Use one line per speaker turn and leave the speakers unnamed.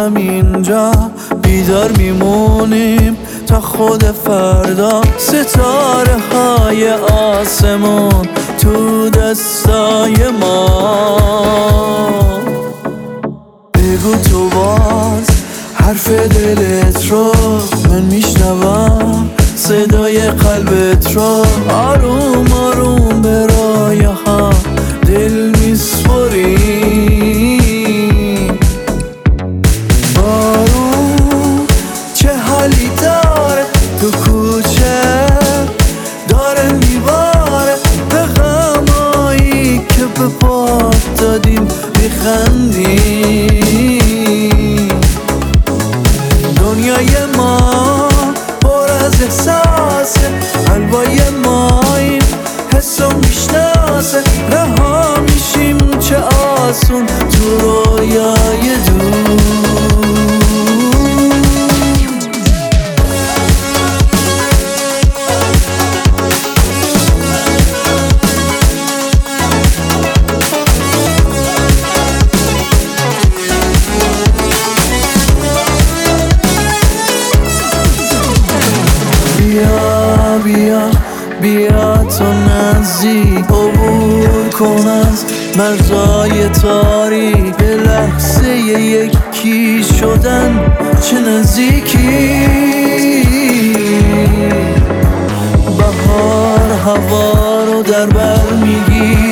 همینجا بیدار میمونیم تا خود فردا. ستاره های آسمون تو دستای ما. بگو تو باز حرف دلت رو من میشنوم، صدای قلبت رو آروم آروم به راه ها دل میسپریم. بارون چه حالی داره تو کوچه، داره میباره به غمایی که به پات دادیم میخندیم. دنیای ما پر از احساسه، حلوای ما این حسو میشناسه. رها میشیم چه آسون تو رویای دور. بیا بیا بیا تو نزدیک، عبور کن از مرزای تاریک. یه لحظه یکی شدن چه نزدیکی. بهار هوا رو در بر میگیره،